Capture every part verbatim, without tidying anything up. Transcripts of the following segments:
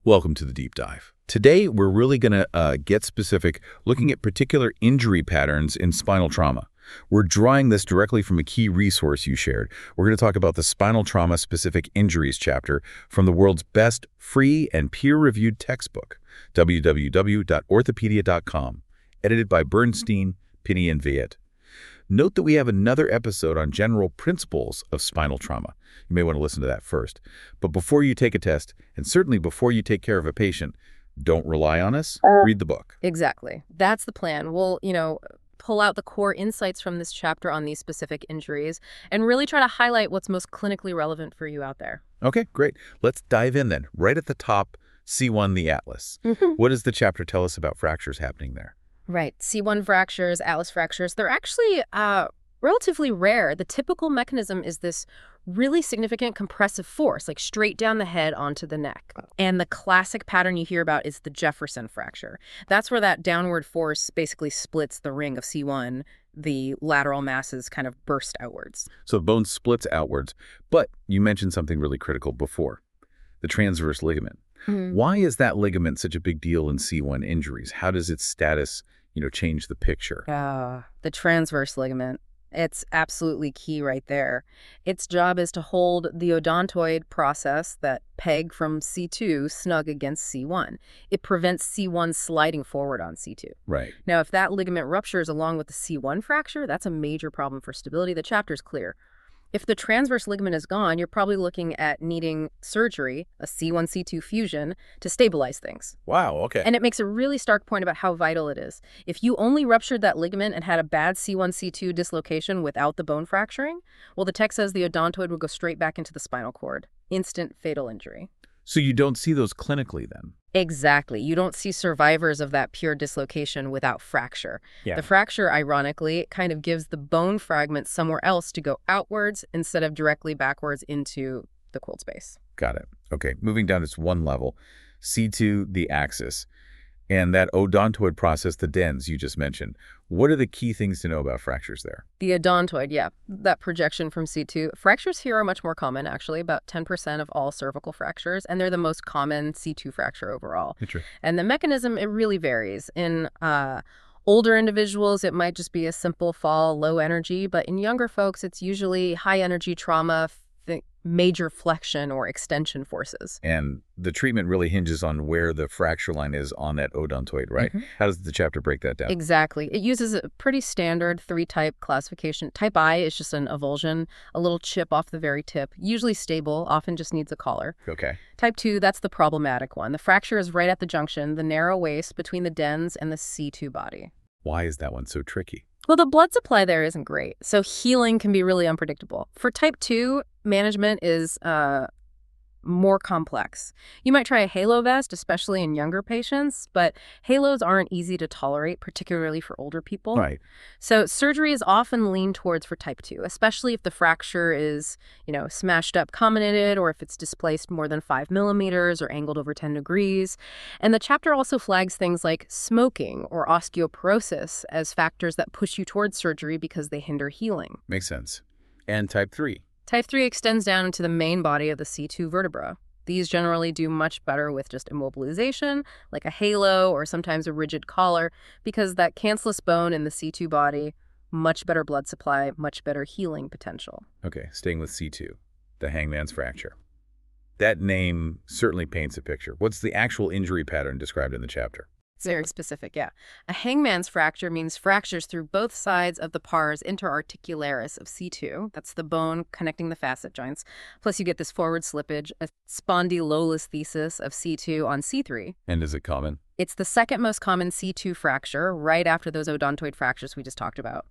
Welcome to the Deep Dive. Today, we're really going to uh, get specific, looking at particular injury patterns in spinal trauma. We're drawing this directly from a key resource you shared. We're going to talk about the Spinal Trauma-Specific Injuries chapter from the world's best free and peer-reviewed textbook, w w w dot orthopedia dot com, edited by Bernstein, Pinney, and Viet. Note that we have another episode on general principles of spinal trauma. You may want to listen to that first. But before you take a test, and certainly before you take care of a patient, don't rely on us, read the book. Exactly. That's the plan. We'll, you know, pull out the core insights from this chapter on these specific injuries and really try to highlight what's most clinically relevant for you out there. Okay, great. Let's dive in then. Right at the top, C one, the atlas. Mm-hmm. What does the chapter tell us about fractures happening there? Right. C one fractures, atlas fractures, they're actually uh, relatively rare. The typical mechanism is this really significant compressive force, like straight down the head onto the neck. And the classic pattern you hear about is the Jefferson fracture. That's where that downward force basically splits the ring of C one. The lateral masses kind of burst outwards. So the bone splits outwards. But you mentioned something really critical before, the transverse ligament. Mm-hmm. Why is that ligament such a big deal in C one injuries? How does its status, you know, change the picture? Ah, the transverse ligament. It's absolutely key right there. Its job is to hold the odontoid process, that peg from C two, snug against C one. It prevents C one sliding forward on C two. Right. Now, if that ligament ruptures along with the C one fracture, that's a major problem for stability. The chapter's clear. If the transverse ligament is gone, you're probably looking at needing surgery, a C one C two fusion, to stabilize things. Wow, okay. And it makes a really stark point about how vital it is. If you only ruptured that ligament and had a bad C one C two dislocation without the bone fracturing, well, the text says the odontoid would go straight back into the spinal cord. Instant fatal injury. So you don't see those clinically then? Exactly. You don't see survivors of that pure dislocation without fracture. Yeah. The fracture, ironically, kind of gives the bone fragment somewhere else to go outwards instead of directly backwards into the quilt space. Got it. Okay, moving down to one level, C two, the axis, and that odontoid process, the dens you just mentioned. What are the key things to know about fractures there? The odontoid, yeah, that projection from C two. Fractures here are much more common, actually, about ten percent of all cervical fractures, and they're the most common C two fracture overall. Interesting. And the mechanism, it really varies. In uh, older individuals, it might just be a simple fall, low energy, but in younger folks, it's usually high energy trauma, th- major flexion or extension forces. And the treatment really hinges on where the fracture line is on that odontoid, right? Mm-hmm. How does the chapter break that down? Exactly. It uses a pretty standard three-type classification. Type I is just an avulsion, a little chip off the very tip, usually stable, often just needs a collar. Okay. Type two, that's the problematic one. The fracture is right at the junction, the narrow waist between the dens and the C two body. Why is that one so tricky? Well, the blood supply there isn't great, so healing can be really unpredictable. For type two, management is uh, more complex. You might try a halo vest, especially in younger patients, but halos aren't easy to tolerate, particularly for older people. Right. So surgery is often leaned towards for type two, especially if the fracture is, you know, smashed up comminuted or if it's displaced more than five millimeters or angled over ten degrees. And the chapter also flags things like smoking or osteoporosis as factors that push you towards surgery because they hinder healing. Makes sense. And type three? Type three extends down into the main body of the C two vertebra. These generally do much better with just immobilization, like a halo or sometimes a rigid collar, because that cancellous bone in the C two body, much better blood supply, much better healing potential. Okay, staying with C two, the hangman's fracture. That name certainly paints a picture. What's the actual injury pattern described in the chapter? It's very specific, yeah. A hangman's fracture means fractures through both sides of the pars interarticularis of C two. That's the bone connecting the facet joints. Plus you get this forward slippage, a spondylolisthesis of C two on C three. And is it common? It's the second most common C two fracture, right after those odontoid fractures we just talked about.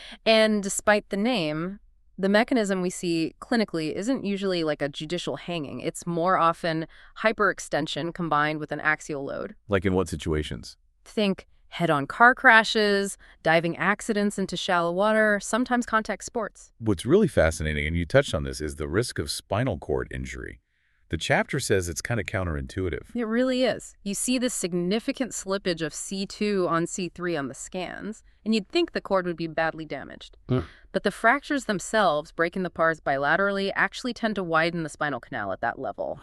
And despite the name, the mechanism we see clinically isn't usually like a judicial hanging. It's more often hyperextension combined with an axial load. Like in what situations? Think head-on car crashes, diving accidents into shallow water, sometimes contact sports. What's really fascinating, and you touched on this, is the risk of spinal cord injury. The chapter says it's kind of counterintuitive. It really is. You see this significant slippage of C two on C three on the scans, and you'd think the cord would be badly damaged. Mm. But the fractures themselves, breaking the pars bilaterally, actually tend to widen the spinal canal at that level. Huh.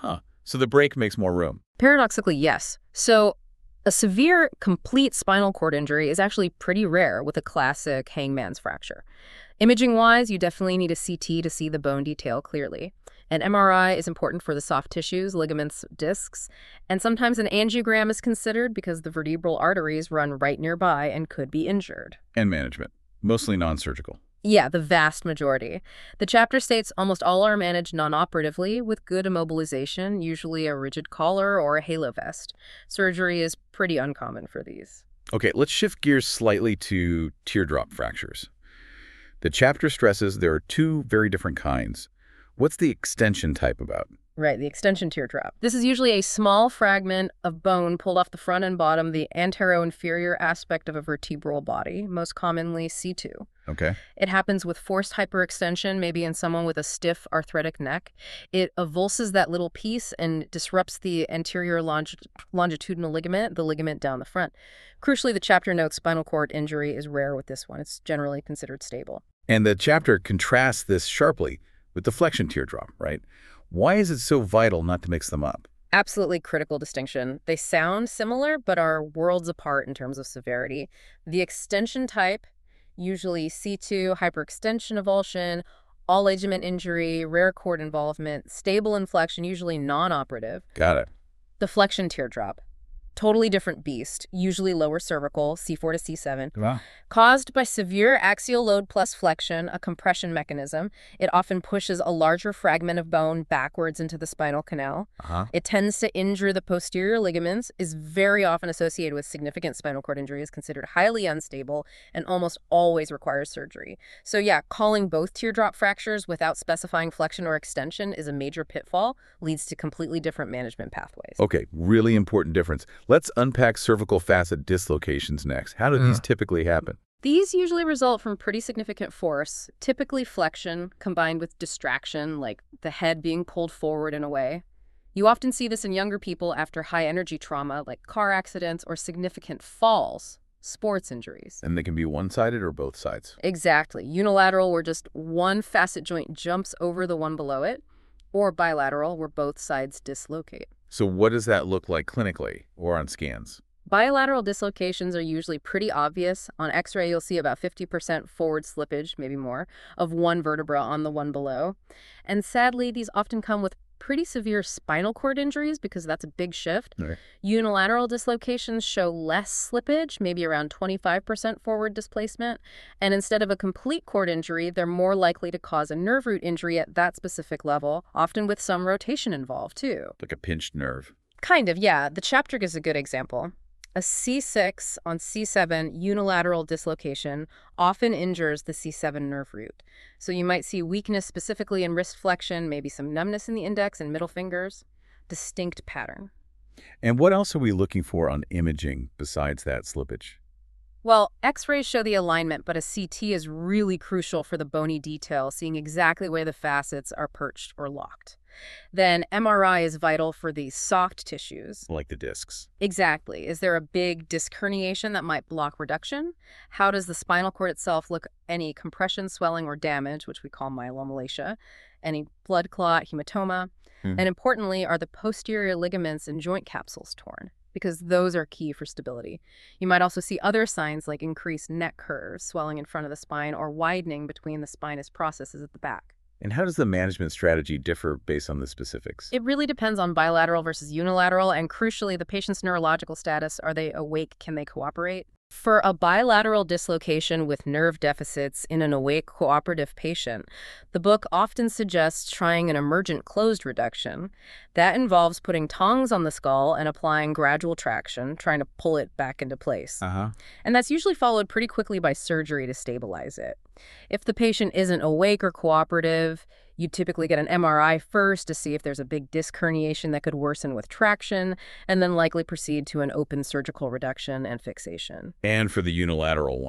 So the break makes more room. Paradoxically, yes. So a severe, complete spinal cord injury is actually pretty rare with a classic hangman's fracture. Imaging-wise, you definitely need a C T to see the bone detail clearly. An M R I is important for the soft tissues, ligaments, discs, and sometimes an angiogram is considered because the vertebral arteries run right nearby and could be injured. And management, mostly non-surgical. Yeah, the vast majority. The chapter states almost all are managed non-operatively with good immobilization, usually a rigid collar or a halo vest. Surgery is pretty uncommon for these. Okay, let's shift gears slightly to teardrop fractures. The chapter stresses there are two very different kinds. What's the extension type about? Right, the extension teardrop. This is usually a small fragment of bone pulled off the front and bottom, the antero-inferior aspect of a vertebral body, most commonly C two. Okay. It happens with forced hyperextension, maybe in someone with a stiff arthritic neck. It avulses that little piece and disrupts the anterior longi longitudinal ligament, the ligament down the front. Crucially, the chapter notes spinal cord injury is rare with this one. It's generally considered stable. And the chapter contrasts this sharply with the flexion teardrop, right? Why is it so vital not to mix them up? Absolutely critical distinction. They sound similar, but are worlds apart in terms of severity. The extension type, usually C two, hyperextension avulsion, all ligament injury, rare cord involvement, stable inflection, usually non-operative. Got it. The flexion teardrop, totally different beast, usually lower cervical, C four to C seven. Wow. Caused by severe axial load plus flexion, a compression mechanism. It often pushes a larger fragment of bone backwards into the spinal canal. Uh-huh. It tends to injure the posterior ligaments, is very often associated with significant spinal cord injury, is considered highly unstable, and almost always requires surgery. So yeah, calling both teardrop fractures without specifying flexion or extension is a major pitfall, leads to completely different management pathways. Okay, really important difference. Let's unpack cervical facet dislocations next. How do these typically happen? These usually result from pretty significant force, typically flexion combined with distraction, like the head being pulled forward in a way. You often see this in younger people after high-energy trauma, like car accidents or significant falls, sports injuries. And they can be one-sided or both sides? Exactly. Unilateral, where just one facet joint jumps over the one below it, or bilateral, where both sides dislocate. So what does that look like clinically or on scans? Bilateral dislocations are usually pretty obvious. On X-ray, you'll see about fifty percent forward slippage, maybe more, of one vertebra on the one below. And sadly, these often come with pretty severe spinal cord injuries because that's a big shift. Right. Unilateral dislocations show less slippage, maybe around twenty-five percent forward displacement. And instead of a complete cord injury, they're more likely to cause a nerve root injury at that specific level, often with some rotation involved, too. Like a pinched nerve. Kind of, yeah. The chapter gives a good example. A C six on C seven unilateral dislocation often injures the C seven nerve root. So you might see weakness specifically in wrist flexion, maybe some numbness in the index and middle fingers. Distinct pattern. And what else are we looking for on imaging besides that slippage? Well, X-rays show the alignment, but a C T is really crucial for the bony detail, seeing exactly where the facets are perched or locked. Then M R I is vital for the soft tissues. Like the discs. Exactly. Is there a big disc herniation that might block reduction? How does the spinal cord itself look? Any compression, swelling, or damage, which we call myelomalacia? Any blood clot, hematoma? Hmm. And importantly, are the posterior ligaments and joint capsules torn? Because those are key for stability. You might also see other signs like increased neck curves, swelling in front of the spine, or widening between the spinous processes at the back. And how does the management strategy differ based on the specifics? It really depends on bilateral versus unilateral, and crucially, the patient's neurological status. Are they awake? Can they cooperate? For a bilateral dislocation with nerve deficits in an awake cooperative patient, the book often suggests trying an emergent closed reduction. That involves putting tongs on the skull and applying gradual traction, trying to pull it back into place. Uh-huh. And that's usually followed pretty quickly by surgery to stabilize it. If the patient isn't awake or cooperative, you typically get an M R I first to see if there's a big disc herniation that could worsen with traction, and then likely proceed to an open surgical reduction and fixation. And for the unilateral ones?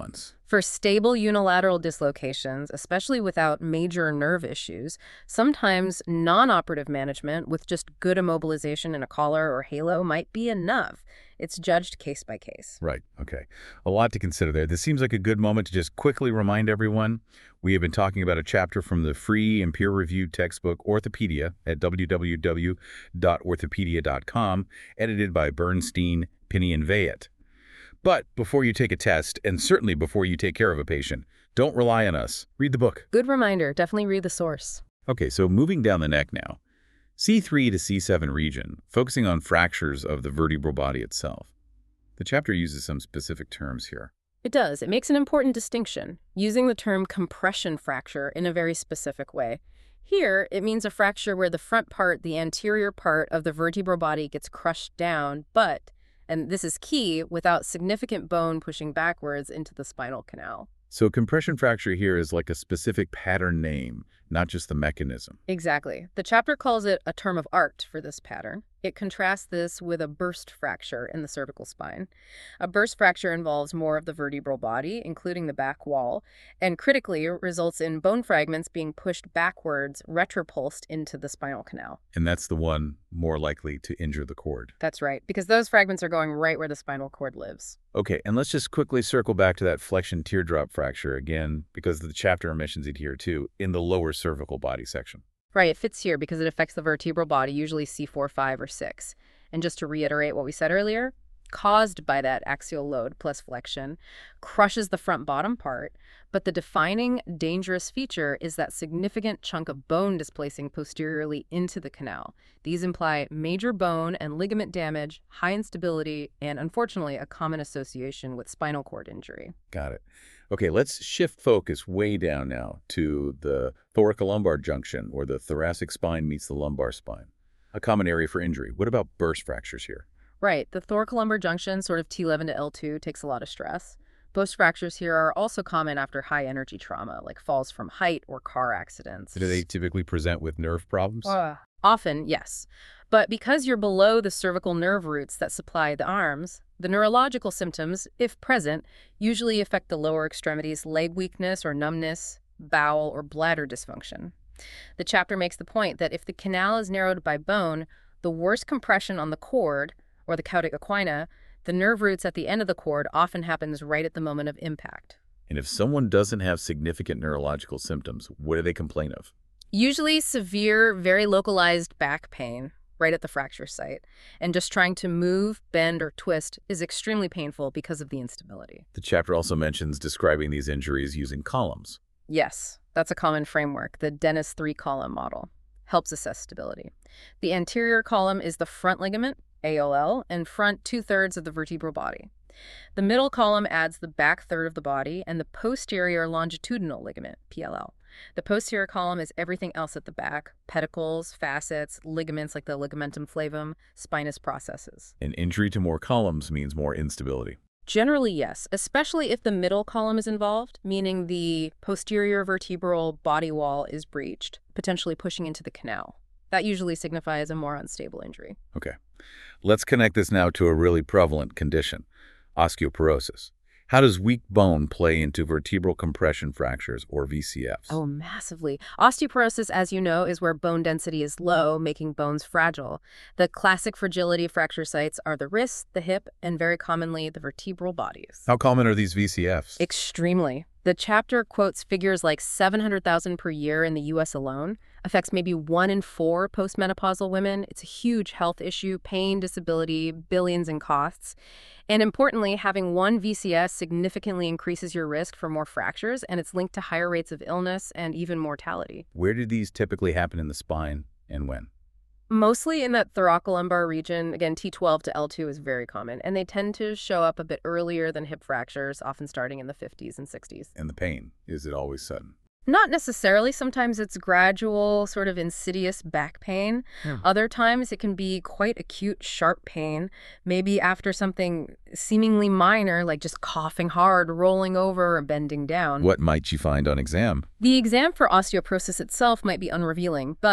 For stable unilateral dislocations, especially without major nerve issues, sometimes non-operative management with just good immobilization in a collar or halo might be enough. It's judged case by case. Right. Okay. A lot to consider there. This seems like a good moment to just quickly remind everyone we have been talking about a chapter from the free and peer-reviewed textbook Orthopedia at w w w dot orthopedia dot com, edited by Bernstein, Pinney, and Vayet. But before you take a test, and certainly before you take care of a patient, don't rely on us. Read the book. Good reminder. Definitely read the source. Okay, so moving down the neck now. C three to C seven region, focusing on fractures of the vertebral body itself. The chapter uses some specific terms here. It does. It makes an important distinction, using the term compression fracture in a very specific way. Here, it means a fracture where the front part, the anterior part of the vertebral body gets crushed down, but, and this is key, without significant bone pushing backwards into the spinal canal. So compression fracture here is like a specific pattern name, not just the mechanism. Exactly. The chapter calls it a term of art for this pattern. It contrasts this with a burst fracture in the cervical spine. A burst fracture involves more of the vertebral body, including the back wall, and critically results in bone fragments being pushed backwards, retropulsed into the spinal canal. And that's the one more likely to injure the cord. That's right, because those fragments are going right where the spinal cord lives. Okay, and let's just quickly circle back to that flexion teardrop fracture again, because the chapter mentions it here too, in the lower cervical body section. Right, it fits here because it affects the vertebral body, usually C four, five, or six. And just to reiterate what we said earlier, caused by that axial load plus flexion, crushes the front bottom part, but the defining dangerous feature is that significant chunk of bone displacing posteriorly into the canal. These imply major bone and ligament damage, high instability, and unfortunately a common association with spinal cord injury. Got it. Okay, let's shift focus way down now to the thoracolumbar junction, where the thoracic spine meets the lumbar spine, a common area for injury. What about burst fractures here? Right. The thoracolumbar junction, sort of T eleven to L two, takes a lot of stress. Burst fractures here are also common after high-energy trauma, like falls from height or car accidents. Do they typically present with nerve problems? Uh, often, yes. But because you're below the cervical nerve roots that supply the arms, the neurological symptoms, if present, usually affect the lower extremities, leg weakness or numbness, bowel or bladder dysfunction. The chapter makes the point that if the canal is narrowed by bone, the worst compression on the cord, or the caudic equina, the nerve roots at the end of the cord often happens right at the moment of impact. And if someone doesn't have significant neurological symptoms, what do they complain of? Usually severe, very localized back pain right at the fracture site, and just trying to move, bend, or twist is extremely painful because of the instability. The chapter also mentions describing these injuries using columns. Yes, that's a common framework. The Dennis three-column model helps assess stability. The anterior column is the front ligament, A L L, and front two-thirds of the vertebral body. The middle column adds the back third of the body and the posterior longitudinal ligament, P L L. The posterior column is everything else at the back: pedicles, facets, ligaments like the ligamentum flavum, spinous processes. An injury to more columns means more instability. Generally, yes, especially if the middle column is involved, meaning the posterior vertebral body wall is breached, potentially pushing into the canal. That usually signifies a more unstable injury. Okay. Let's connect this now to a really prevalent condition, osteoporosis. How does weak bone play into vertebral compression fractures, or V C Fs? Oh, massively. Osteoporosis, as you know, is where bone density is low, making bones fragile. The classic fragility fracture sites are the wrist, the hip, and very commonly the vertebral bodies. How common are these V C Fs? Extremely. The chapter quotes figures like seven hundred thousand per year in the U S alone, affects maybe one in four postmenopausal women. It's a huge health issue, pain, disability, billions in costs. And importantly, having one V C S significantly increases your risk for more fractures, and it's linked to higher rates of illness and even mortality. Where do these typically happen in the spine, and when? Mostly in that thoracolumbar region. Again, T twelve to L two is very common, and they tend to show up a bit earlier than hip fractures, often starting in the fifties and sixties. And the pain, is it always sudden? Not necessarily. Sometimes it's gradual, sort of insidious back pain. Yeah. Other times it can be quite acute, sharp pain, maybe after something seemingly minor, like just coughing hard, rolling over, or bending down. What might you find on exam? The exam for osteoporosis itself might be unrevealing, but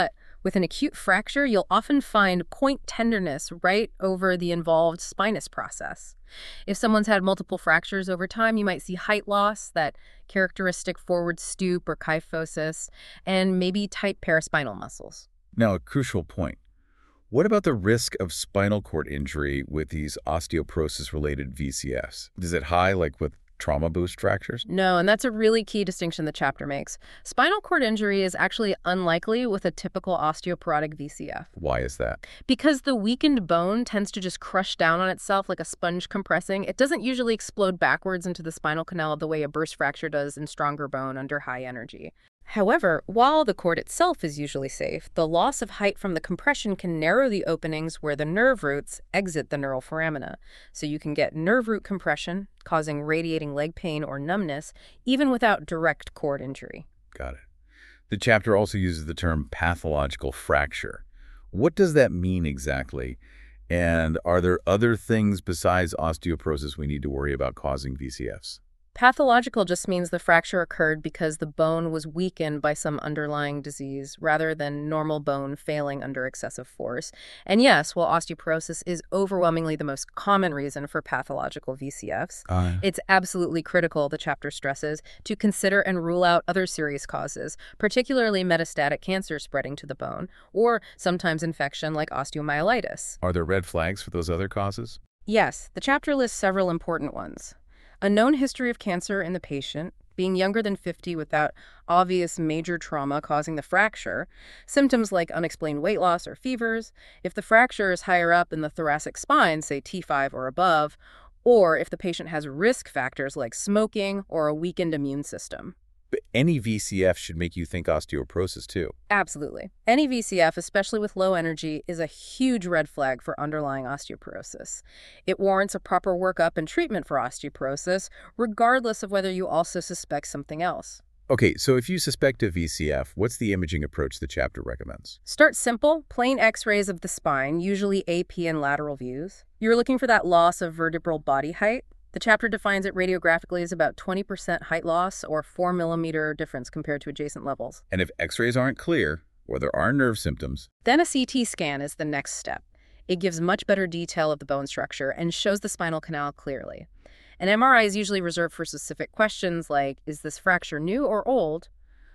With an acute fracture, you'll often find point tenderness right over the involved spinous process. If someone's had multiple fractures over time, you might see height loss, that characteristic forward stoop or kyphosis, and maybe tight paraspinal muscles. Now, a crucial point. What about the risk of spinal cord injury with these osteoporosis-related V C Fs? Is it high, like with trauma boost fractures? No, and that's a really key distinction the chapter makes. Spinal cord injury is actually unlikely with a typical osteoporotic V C F. Why is that? Because the weakened bone tends to just crush down on itself like a sponge compressing. It doesn't usually explode backwards into the spinal canal the way a burst fracture does in stronger bone under high energy. However, while the cord itself is usually safe, the loss of height from the compression can narrow the openings where the nerve roots exit the neural foramina. So you can get nerve root compression, causing radiating leg pain or numbness, even without direct cord injury. Got it. The chapter also uses the term pathological fracture. What does that mean exactly? And are there other things besides osteoporosis we need to worry about causing V C Fs? Pathological just means the fracture occurred because the bone was weakened by some underlying disease rather than normal bone failing under excessive force. And yes, while osteoporosis is overwhelmingly the most common reason for pathological V C Fs, Uh, it's absolutely critical, the chapter stresses, to consider and rule out other serious causes, particularly metastatic cancer spreading to the bone, or sometimes infection like osteomyelitis. are there red flags for those other causes? Yes, the chapter lists several important ones. A known history of cancer in the patient, being younger than fifty without obvious major trauma causing the fracture, symptoms like unexplained weight loss or fevers, if the fracture is higher up in the thoracic spine, say T five or above, or if the patient has risk factors like smoking or a weakened immune system. But any V C F should make you think osteoporosis too. Absolutely. Any V C F, especially with low energy, is a huge red flag for underlying osteoporosis. It warrants a proper workup and treatment for osteoporosis, regardless of whether you also suspect something else. Okay, so if you suspect a V C F, what's the imaging approach the chapter recommends? Start simple, plain x-rays of the spine, usually A P and lateral views. You're looking for that loss of vertebral body height. The chapter defines it radiographically as about twenty percent height loss or four millimeter difference compared to adjacent levels. And if x-rays aren't clear, or there are nerve symptoms, Then a C T scan is the next step. It gives much better detail of the bone structure and shows the spinal canal clearly. An M R I is usually reserved for specific questions like, is this fracture new or old?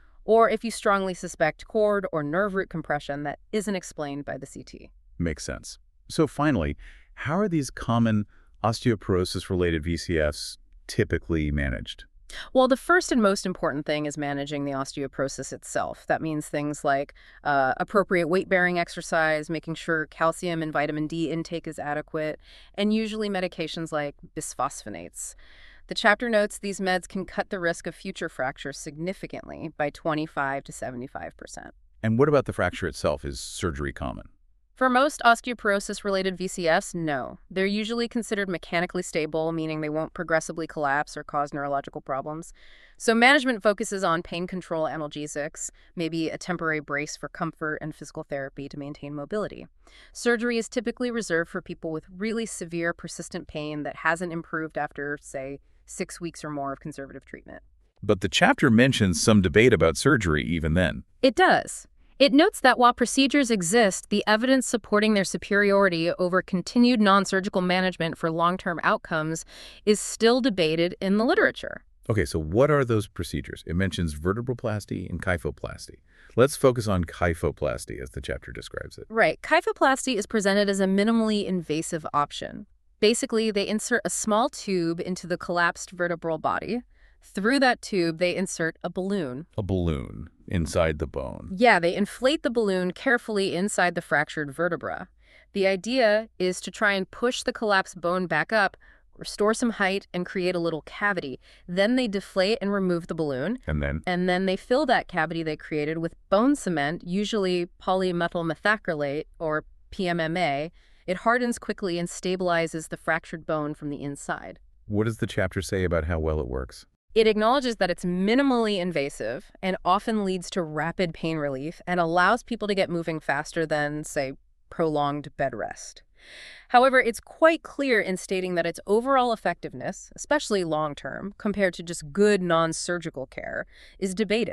Or if you strongly suspect cord or nerve root compression that isn't explained by the C T. makes sense. So finally, how are these common osteoporosis-related V C Fs typically managed? Well, the first and most important thing is managing the osteoporosis itself. That means things like uh, appropriate weight-bearing exercise, making sure calcium and vitamin D intake is adequate, and usually medications like bisphosphonates. The chapter notes these meds can cut the risk of future fractures significantly by twenty-five to seventy-five percent. And what about the fracture itself? Is surgery common? For most osteoporosis-related V C Fs, no. They're usually considered mechanically stable, meaning they won't progressively collapse or cause neurological problems. So management focuses on pain control analgesics, maybe a temporary brace for comfort, and physical therapy to maintain mobility. Surgery is typically reserved for people with really severe, persistent pain that hasn't improved after, say, six weeks or more of conservative treatment. But the chapter mentions some debate about surgery even then. It does. It notes that while procedures exist, the evidence supporting their superiority over continued non-surgical management for long-term outcomes is still debated in the literature. Okay, so what are those procedures? It mentions vertebroplasty and kyphoplasty. Let's focus on kyphoplasty as the chapter describes it. Right. Kyphoplasty is presented as a minimally invasive option. Basically, they insert a small tube into the collapsed vertebral body. Through that tube, they insert a balloon. A balloon inside the bone. Yeah, they inflate the balloon carefully inside the fractured vertebra. The idea is to try and push the collapsed bone back up, restore some height, and create a little cavity. Then they deflate and remove the balloon. And then? And then they fill that cavity they created with bone cement, usually polymethyl methacrylate, or P M M A. It hardens quickly and stabilizes the fractured bone from the inside. What does the chapter say about how well it works? It acknowledges that it's minimally invasive and often leads to rapid pain relief and allows people to get moving faster than, say, prolonged bed rest. However, it's quite clear in stating that its overall effectiveness, especially long-term, compared to just good non-surgical care, is debated.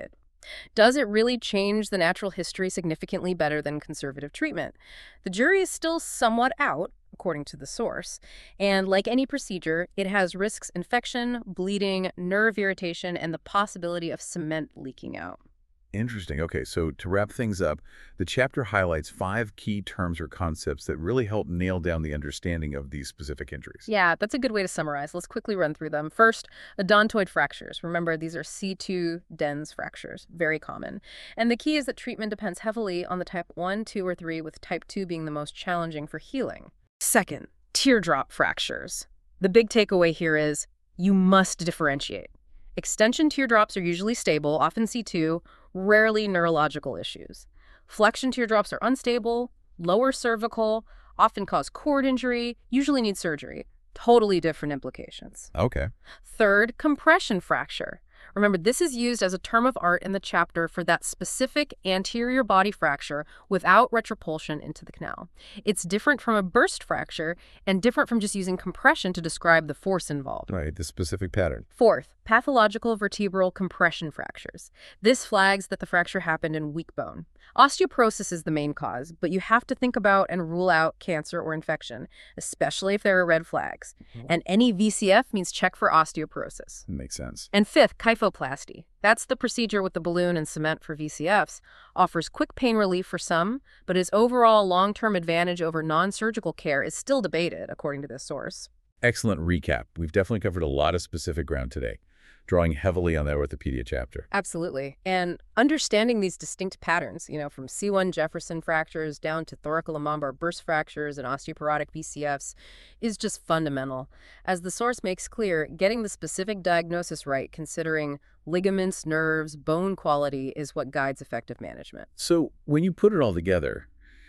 Does it really change the natural history significantly better than conservative treatment? The jury is still somewhat out, according to the source. And like any procedure, it has risks: infection, bleeding, nerve irritation, and the possibility of cement leaking out. Interesting. Okay, so to wrap things up, the chapter highlights five key terms or concepts that really help nail down the understanding of these specific injuries. Yeah, that's a good way to summarize. Let's quickly run through them. First, odontoid fractures. Remember, these are C two dens fractures, very common. And the key is that treatment depends heavily on the type one, two, or three, with type two being the most challenging for healing. Second, teardrop fractures. The big takeaway here is you must differentiate. Extension teardrops are usually stable, often C two, rarely neurological issues. Flexion teardrops are unstable, lower cervical, often cause cord injury, usually need surgery. Totally different implications. Okay. Third, compression fracture. Remember, this is used as a term of art in the chapter for that specific anterior body fracture without retropulsion into the canal. It's different from a burst fracture and different from just using compression to describe the force involved. Right, the specific pattern. Fourth, pathological vertebral compression fractures. This flags that the fracture happened in weak bone. Osteoporosis is the main cause, but you have to think about and rule out cancer or infection, especially if there are red flags. Mhm. And any V C F means check for osteoporosis. Makes sense. And fifth, kyphoplasty. That's the procedure with the balloon and cement for V C Fs. Offers quick pain relief for some, but its overall long-term advantage over non-surgical care is still debated, according to this source. Excellent recap. We've definitely covered a lot of specific ground today, drawing heavily on that orthopedia chapter. Absolutely. And understanding these distinct patterns, you know, from C one Jefferson fractures down to thoracolumbar burst fractures and osteoporotic V C Fs, is just fundamental. As the source makes clear, getting the specific diagnosis right, considering ligaments, nerves, bone quality, is what guides effective management. So when you put it all together,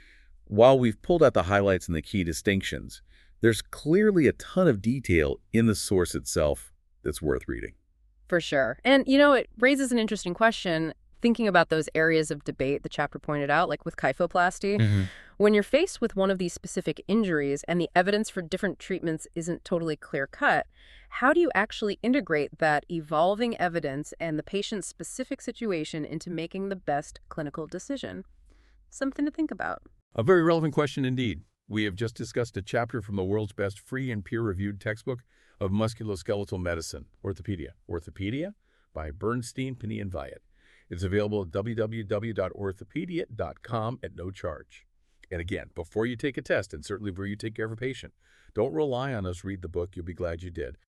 while we've pulled out the highlights and the key distinctions, there's clearly a ton of detail in the source itself that's worth reading. For sure. And, you know, it raises an interesting question, thinking about those areas of debate the chapter pointed out, like with kyphoplasty. Mm-hmm. When you're faced with one of these specific injuries and the evidence for different treatments isn't totally clear-cut, how do you actually integrate that evolving evidence and the patient's specific situation into making the best clinical decision? Something to think about. A very relevant question indeed. We have just discussed a chapter from the world's best free and peer-reviewed textbook of musculoskeletal medicine, Orthopedia. Orthopedia by Bernstein, Penny, and Wyatt. It's available at w w w dot orthopedia dot com at no charge. And again, before you take a test, and certainly before you take care of a patient, don't rely on us read the book. You'll be glad you did.